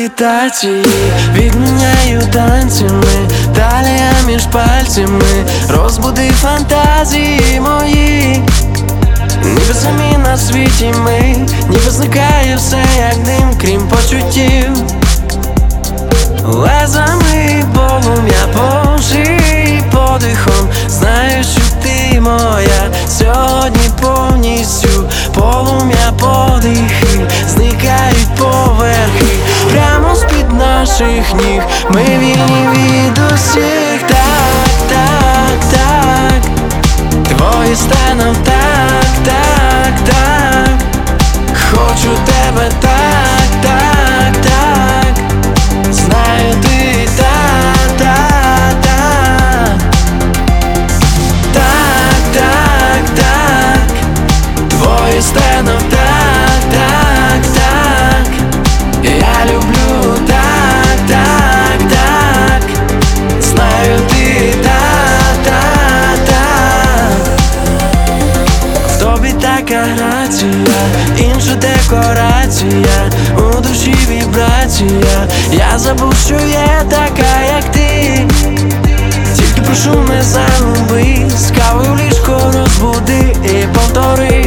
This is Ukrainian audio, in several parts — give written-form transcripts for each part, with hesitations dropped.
левітації, відміняю танцями, талія між пальцями, розбуди фантазії мої. Ніби самі на світі ми, ніби зникає все, як дим, крім почуттів. Лезами полум'я по шиї, подихом знаю, що ти моя. Сьогодні повністю полум'я, подихи зникають поверхи. Прямо з-під наших ніг ми вільні від усіх. Так, так, так, твої станов, так, так, так. Хочу тебе, так, так, так. Знаю, ти так, так, так. Так, так, так. Твої станов, так, так, так. Я люблю, так, так, так. Знаю, ти так, так, так. В тобі така грація, інша декорація, у душі вібрація. Я забув, що є така, як ти. Тільки прошу, не загуби, з кавою в ліжко розбуди і повтори.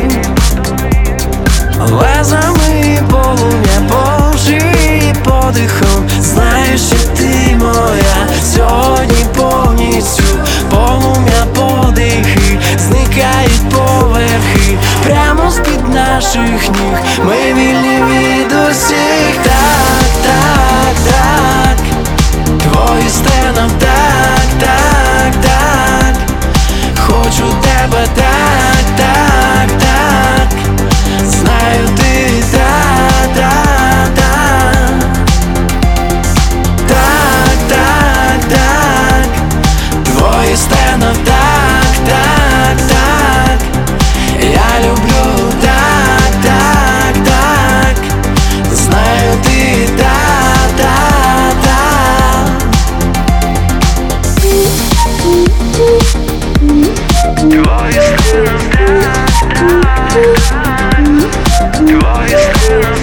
Лезами полум'я по шиї, подихом знаю, що ти моя. Сьогодні повністю полум'я, подихи зникають поверхи. Прямо з-під наших ніг ми вільні від усіх. Так, так, так. Твої стенам, так, так, так. Хочу тебе, так, так, так. Знаю, ти так, так, так. Так, так, так. Твої стенам, так, так, так. Я люблю, так, так, так. Знаю, ти так, так, так. Твої стенам, так, так. Твої стенам,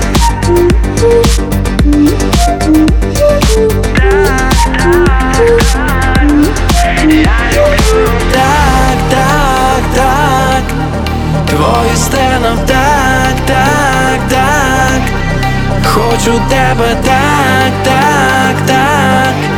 так, так, так. Твої стенам, так, так, так. Хочу тебе, так, так, так.